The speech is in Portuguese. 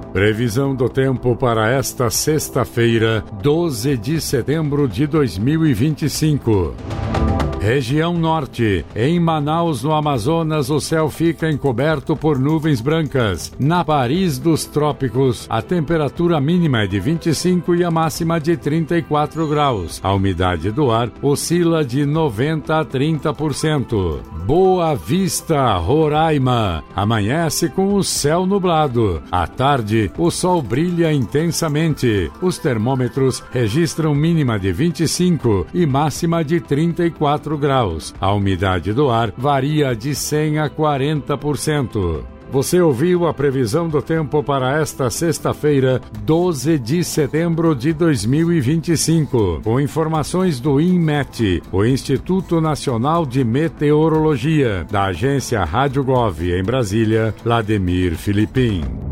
Previsão do tempo para esta sexta-feira, 12 de setembro de 2025. Região Norte. Em Manaus, no Amazonas, o céu fica encoberto por nuvens brancas. Na Paris dos Trópicos, a temperatura mínima é de 25 e a máxima de 34 graus. A umidade do ar oscila de 90% a 30%. Boa Vista, Roraima. Amanhece com o céu nublado. À tarde, o sol brilha intensamente. Os termômetros registram mínima de 25 e máxima de 34 graus. A umidade do ar varia de 100% a 40%. Você ouviu a previsão do tempo para esta sexta-feira, 12 de setembro de 2025, com informações do INMET, o Instituto Nacional de Meteorologia, da agência Rádio Gov em Brasília, Lademir Filipim.